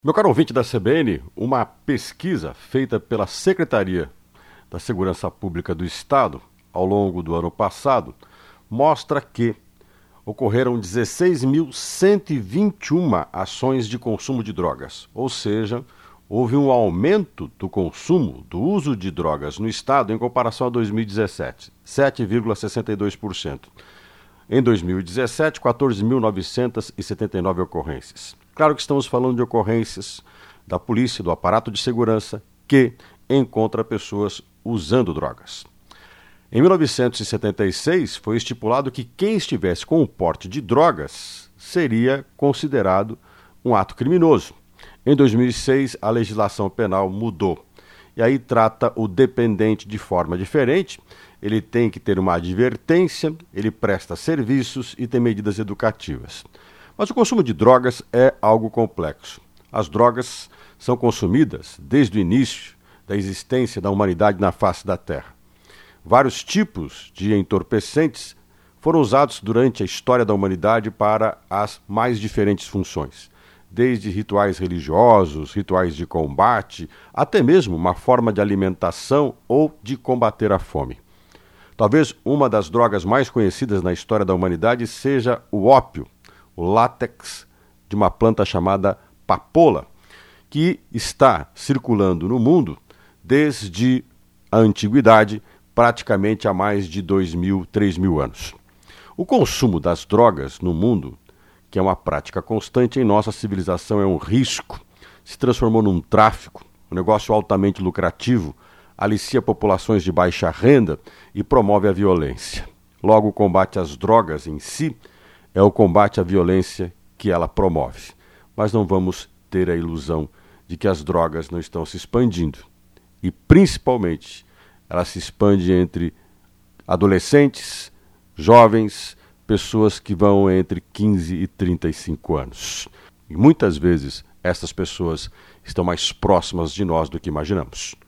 Meu caro ouvinte da CBN, uma pesquisa feita pela Secretaria da Segurança Pública do Estado ao longo do ano passado mostra que ocorreram 16.121 ações de consumo de drogas, ou seja, houve um aumento do consumo, do uso de drogas no Estado em comparação a 2017, 7,62%. Em 2017, 14.979 ocorrências. Claro que estamos falando de ocorrências da polícia, do aparato de segurança, que encontra pessoas usando drogas. Em 1976, foi estipulado que quem estivesse com o porte de drogas seria considerado um ato criminoso. Em 2006, a legislação penal mudou. E aí trata o dependente de forma diferente. Ele tem que ter uma advertência, ele presta serviços e tem medidas educativas. Mas o consumo de drogas é algo complexo. As drogas são consumidas desde o início da existência da humanidade na face da Terra. Vários tipos de entorpecentes foram usados durante a história da humanidade para as mais diferentes funções, desde rituais religiosos, rituais de combate, até mesmo uma forma de alimentação ou de combater a fome. Talvez uma das drogas mais conhecidas na história da humanidade seja o ópio, o látex de uma planta chamada papoula, que está circulando no mundo desde a antiguidade, praticamente há mais de 2.000, 3.000 anos. O consumo das drogas no mundo, que é uma prática constante em nossa civilização, é um risco, se transformou num tráfico, um negócio altamente lucrativo, alicia populações de baixa renda e promove a violência. Logo, o combate às drogas em si é o combate à violência que ela promove. Mas não vamos ter a ilusão de que as drogas não estão se expandindo. E, principalmente, ela se expande entre adolescentes, jovens, pessoas que vão entre 15 e 35 anos. E muitas vezes essas pessoas estão mais próximas de nós do que imaginamos.